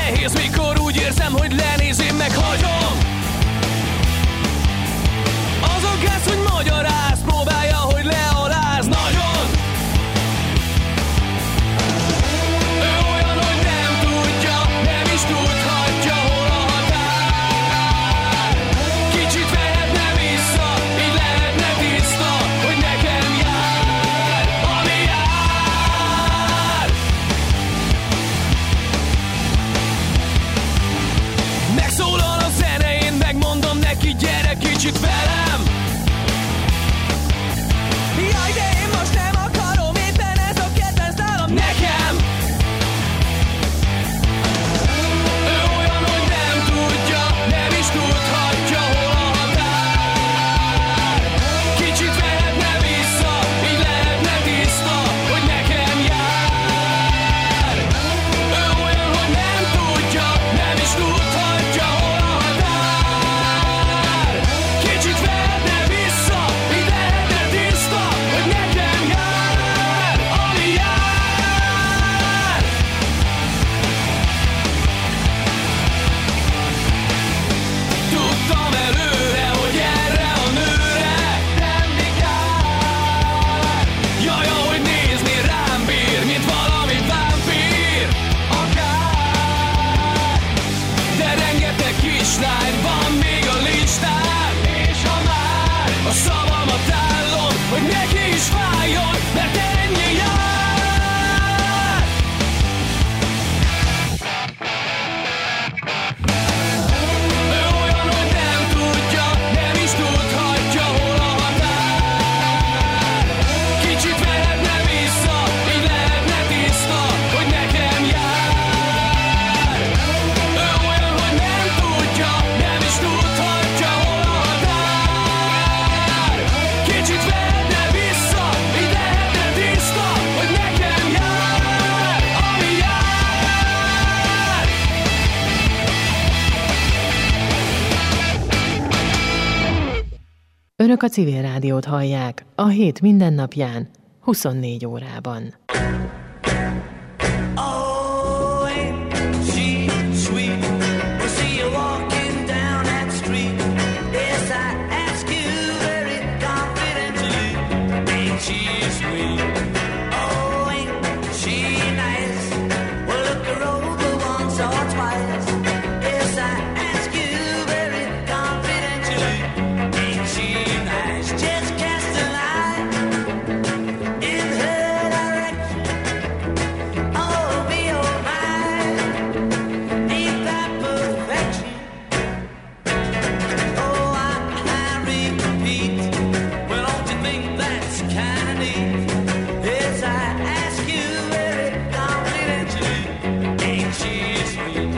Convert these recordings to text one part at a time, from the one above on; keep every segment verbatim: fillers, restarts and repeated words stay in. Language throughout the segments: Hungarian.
nehéz, mikor úgy érzem, hogy lenéz, én meghagyom. Azon gáz, hogy magyaráz, próbálja, hogy lealáz nagyon. Ő olyan, hogy nem tudja, nem is tudhatja, hol a határ. Kicsit vehetne vissza, így lehetne tiszta, hogy nekem jár, ami jár. Megszólal a zene, én megmondom neki, gyere kicsit velem. Jaj, de én most nem akarom, éppen ez a kedvenc nálam nekem. Ő olyan, hogy nem tudja, nem is tudhatja, hol a határ. Kicsit vehetne vissza, így lehetne tiszta, hogy nekem jár. Ő olyan, hogy nem tudja, nem is tudhatja, hol a határ. Kicsit vehetne vissza, így lehetne tiszta, hogy nekem jár, ami jár. Tudtam előre, hogy erre a nőre nem vigyár. Jaj, ahogy nézni rám bír, mint valami vámpír. Akár. De rengeteg kislány van még a listán. És ha már a szavamat állom, hogy neki is fájjon, mert ennyi jár. Ő olyan, hogy nem tudja, nem is tudhatja, hol a határ. Kicsit vehetne vissza, így lehetne tiszta, hogy nekem jár. Ő olyan, hogy nem tudja, nem is tudhatja, hol a határ. Kicsit vehetne vissza, így lehetne tiszta, hogy nekem jár, ami jár. Önök a Civil Rádiót hallják a hét mindennapján, huszonnégy órában. Oh, ain't she sweet? We'll see you walking down that street. Yes, I ask you very confidentially. Ain't she sweet? Oh, ain't she nice? Well, look her over once or twice. Yes, I ask you very confidentially. Ain't she nice? Just cast a line in her direction. Oh, be oh my, ain't that perfection? Oh, I, I repeat, well, don't you think that's kinda neat? Yes, I ask you very confidentially, ain't she sweet?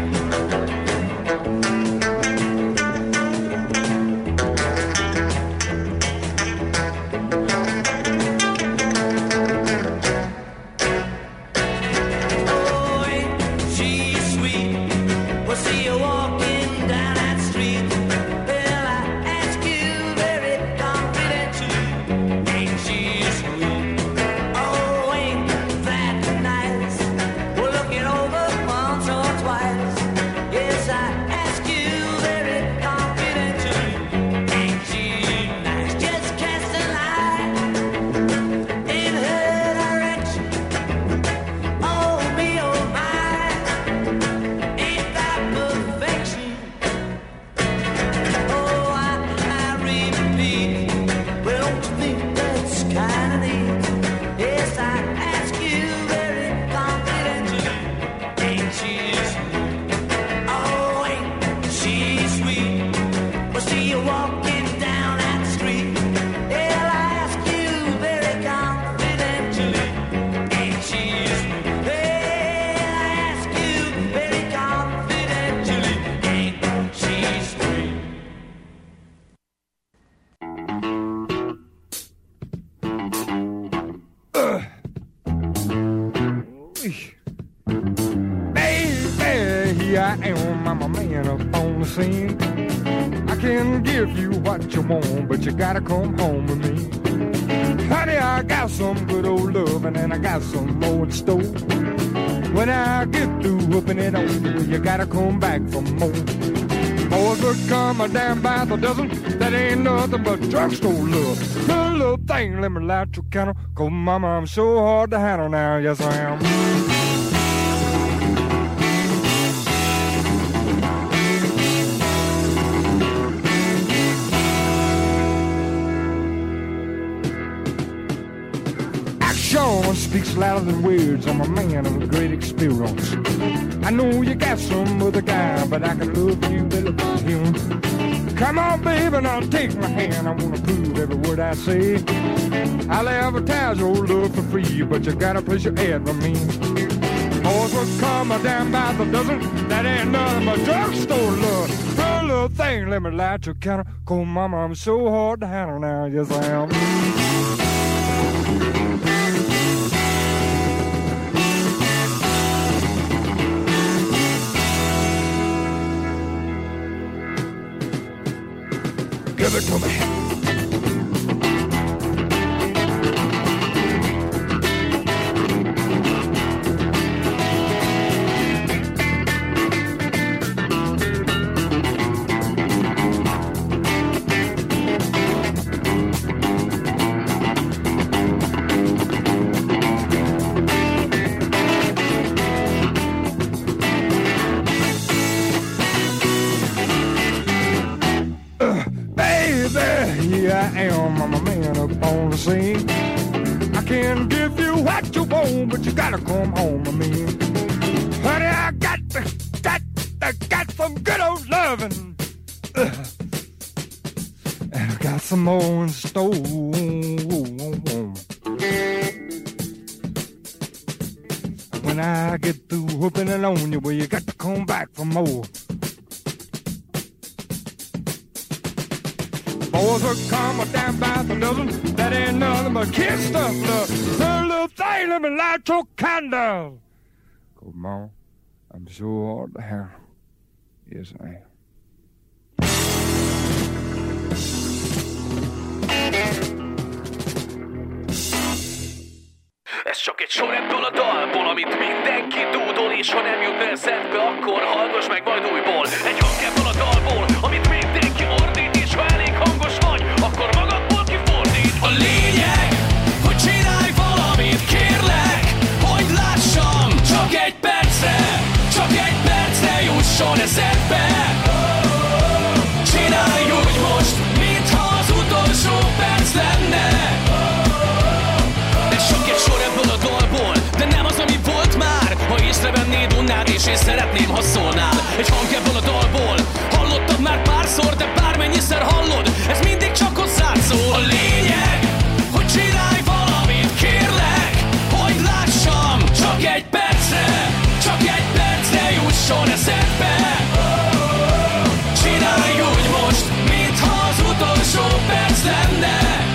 Oh, ain't she sweet? We'll see you walking down that street. Well, I ask you very confidentially, ain't she sweet? Oh, ain't that nice? We'll look it over once or twice. Yes, I ask you very confidentially, ain't she nice? Just cast a line in her direction. Oh, me, oh, my, ain't that perfection? Oh, I, I repeat, well, don't you think that's kinda neat? Yes, I ask you very confidentially, ain't she sweet? Oh, ain't she sweet? We'll see you walking down that street. Well, I ask you very confidentially, ain't she sweet? Well, I ask you very confidentially, ain't she sweet? Baby, here I am, I'm a man up on the scene. I can give you what you want, but you gotta come home with me. Honey, I got some good old loving and I got some more in store. When I get through whooping it on you, you gotta come back for more. Boys would come a damn by the dozen. That ain't nothing but drugstore love. Little, little thing, let me light your candle. Cause mama, I'm so hard to handle now. Yes, I am. Action speaks louder than words. I'm a man of a great experience. I know you got some other guy, but I can love you better than him. Come on, baby, now take my hand. I wanna prove every word I say. I'll advertise your love for free, but you gotta place your ad for me. Boys will come a damn by the dozen. That ain't nothing but drugstore love. Her little thing, let me light your counter. Cause mama, I'm so hard to handle now. Yes, I am. Give it to me. I am, I'm a man up on the scene. I can give you what you want, but you gotta come home to me. Honey, I got, got, I got some good old loving. Uh, and I got some more in store. When I get through whooping it on you, well, you got to come back for more. Boys will come a damn by the dozen. That ain't nothing but kid stuff, love. Her little thing, let me light your candle. Come on, I'm so hard to handle. Yes, I am. Ez csak egy sor ebből a dalból, amit mindenki dúdol, és ha nem jut eszedbe, akkor hallgass meg majd újból. Egy hang ebből a dalból, amit mindenki ordít, és ha elég hangos vagy, akkor magadból kifordít. A lényeg, hogy csinálj valamit, kérlek, hogy lássam, csak egy percre, csak egy percre jusson eszedbe. Csinálj úgy most, mintha az utolsó perc lenne. De nem az, ami volt már. Ha észrevennéd, unnád és én szeretném, ha szólnál. Egy hang ebből a dalból. Hallottad már párszor, de bármennyiszer hallod, ez mindig csak hozzád szól. A lényeg, hogy csinálj valamit, kérlek, hogy lássam, csak egy percre, csak egy percre jusson eszedbe. Csinálj úgy most, mintha az utolsó perc lenne.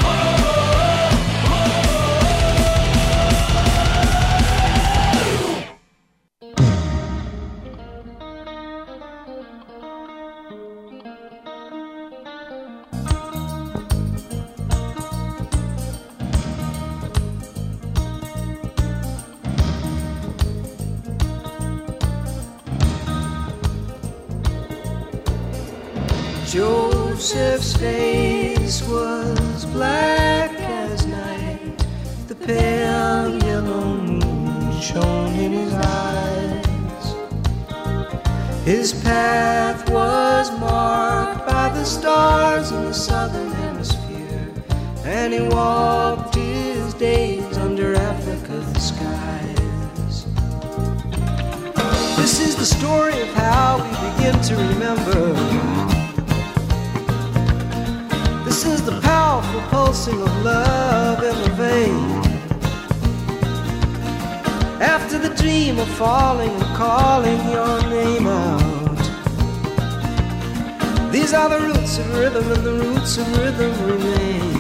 Joseph's face was black as night. The pale yellow moon shone in his eyes. His path was marked by the stars in the southern hemisphere, and he walked his days under Africa's skies. This is the story of how we begin to remember. This is the powerful pulsing of love in the vein. After the dream of falling and calling your name out, these are the roots of rhythm, and the roots of rhythm remain.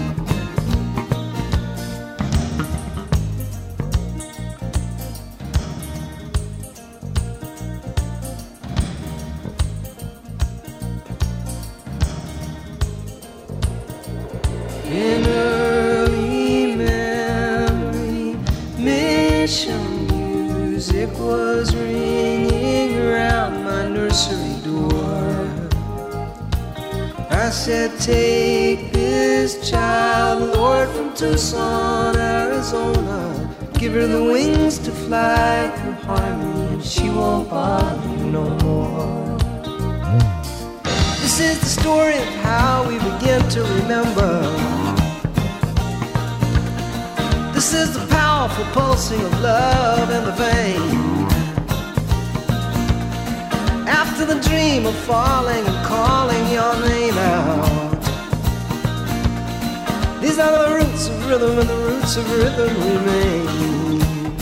In early memory, mission music said, take this child, Lord, from Tucson, Arizona. Give her the wings to fly through harmony, and she won't bother you no more. This is the story of how we begin to remember. This is the powerful pulsing of love in the vein. After the dream of falling and calling your name out, these are the roots of rhythm, and the roots of rhythm remain.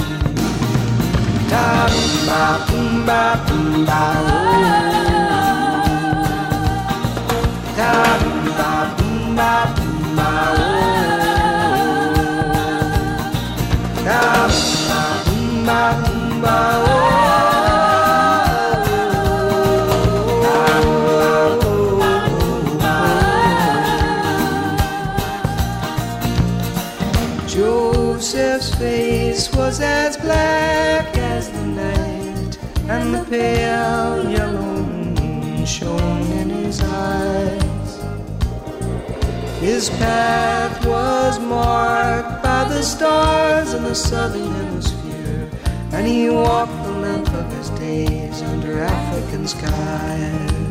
Da boom ba boom ba boom ba oh. Da boom ba boom ba boom ba oh. Da boom ba boom ba boom ba oh. Joseph's face was as black as the night, and the pale yellow moon shone in his eyes. His path was marked by the stars in the southern hemisphere, and he walked the length of his days under African skies.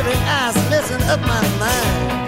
every ass messing up my mind.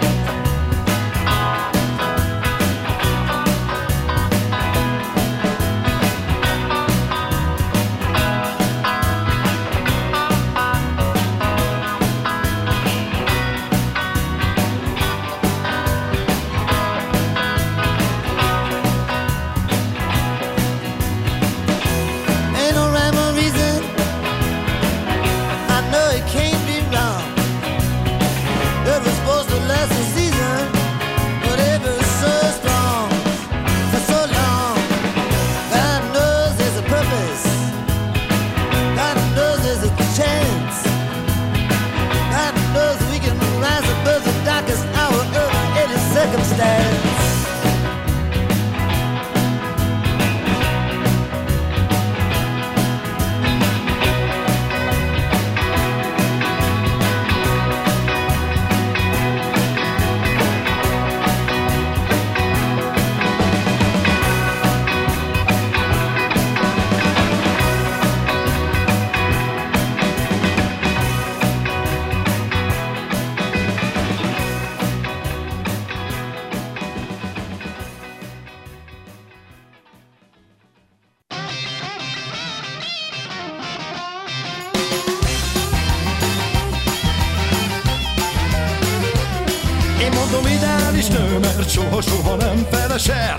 Soha-soha nem felesel,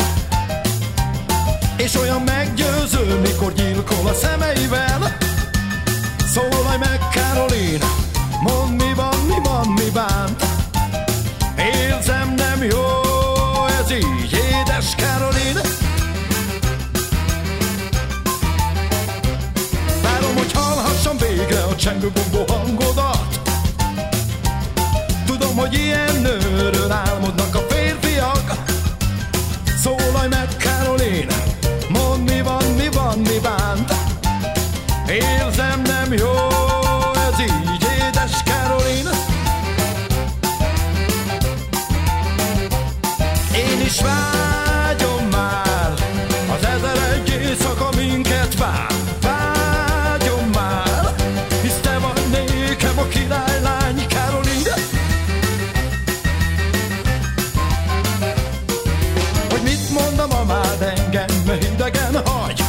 és olyan meggyőző, mikor gyilkol a szemeivel. Szólalj meg, Caroline, mondd, mi van, mi van, mi bánt. Érzem, nem jó, ez így, édes Caroline. Várom, hogy hallhassam végre a csengő gombó hangodat. Tudom, hogy ilyen nőről álmodnak a férfiak. Szólalj meg, Caroline, mondd, mi van, mi van, mi bánt. Érzem, nem jó, ez így, édes Caroline. Én is vágyom már, az ezer egy éjszaka minket vár. Vágyom már, hisz te vagy nékem a királylány, Caroline. Hogy mit mondom a mád, engem hidegen hagy.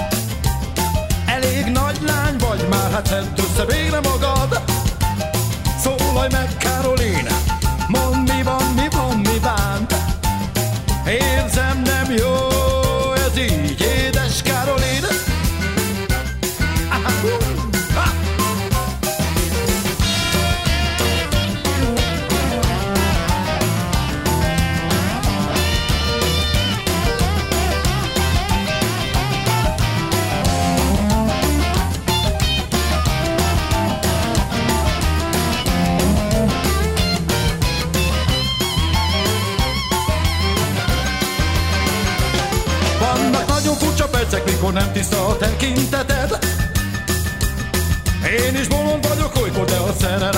Elég nagy lány vagy már, hát szedd össze végre magad. Szólalj meg, Caroline, mondd, mi van, mi van, mi bánt. Érzem, nem jó, ez így, édes Caroline. Percek, mikor nem tiszta a tekinteted. Én is bolond vagyok olykor, de a szerelem